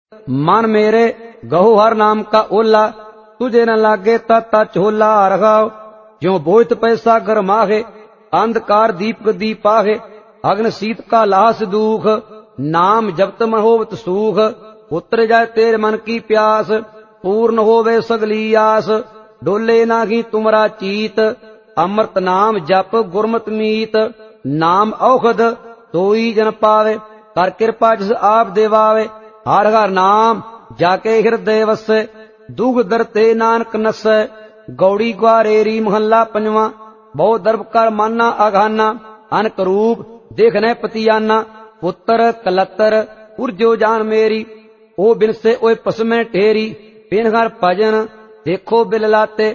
मन मेरे गहो हर नाम का ओला, तुझे न लागे ता चोला रखाओ। ज्यो बोझ पैसा गरमाहे, अंधकार दीपक दीपाहे, अग्न शीत का लास दुख, नाम जपत मन होवत सूख। उतर जाए तेरे मन की प्यास, पूर्ण होवे सगली आस, डोले नाही तुमरा चीत। अमृत नाम जप गुरमत मीत, नाम औखद तोई जन पावे, कर कृपा जिस आप देवावे। हर हर नाम जाके हृदय वसै, दुख दरते नानक नसै। गौड़ी ग्वारेरी महला पंजवा, बहु दर्भ कर माना आघाना, अनक रूप देखने पतियाना। पुत्र कलतर उर्जो जान मेरी, ओ बिन से ओए पसमें ठेरी। बिन हर भजन देखो बिल लाते,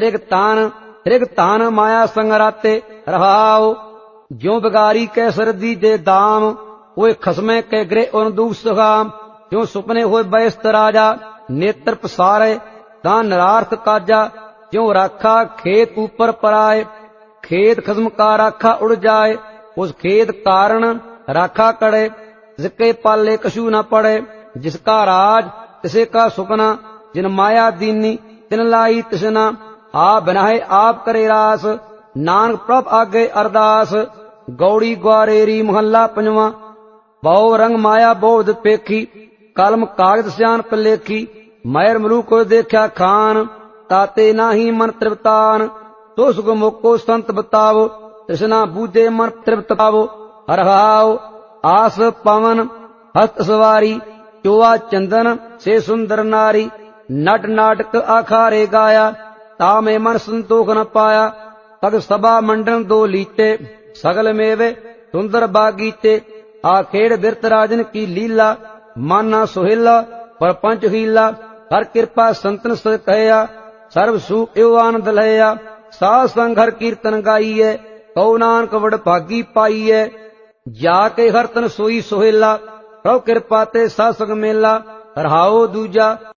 त्रिग तान माया संगराते रहाओ। ज्यो बिगारी कै सरदी दे दाम, ओए खसमें कै ग्रे उन दुख सुखाम। ज्यो सुपने होए बैस्त राजा, नेत्र पसारे तां नरार्थ काजा। ज्यो राखा खेत ऊपर पराए, खेत खसम का राखा उड़ जाए। उस खेत कारण राखा कड़े, जिसके पाले कछु न पड़े। जिसका राज तिसे का सुपना, जिन माया दीनी तिन लाई तिसना। आप बनाए आप करे रास, नानक प्रभ आगे अरदास। गौड़ी ग्वारेरी महला पंजवा, बहु रंग माया बोध पेखी, कलम कागज स्यान पलेखी। मैर मलू को देखा खान, ताते नाही मन तृप्तान। तो सुख मोको संत बतावो, तृष्णा बूझे मन तृप्त पावो। हरहाओ आस पवन हस्त सवारी, चोआ चंदन से सुंदर नारी। नट नाटक आखारे गाया, तामे मन संतोख न पाया। तग सभा मंडन दो लीते, सगल मेवे सुंदर बागीचे। आखेड़ बिरत राजन की लीला, माना सुहेला पर पंच हीला। हर कृपा संतन से कहया, सर्व सुख एवं आनंद लहया। साध संग हर कीर्तन गाइए, कौ नानक वड भागी पाइए। जाके हर तन सोई सोहेला, प्रभु कृपा ते सासंग मेला। रहाओ दूजा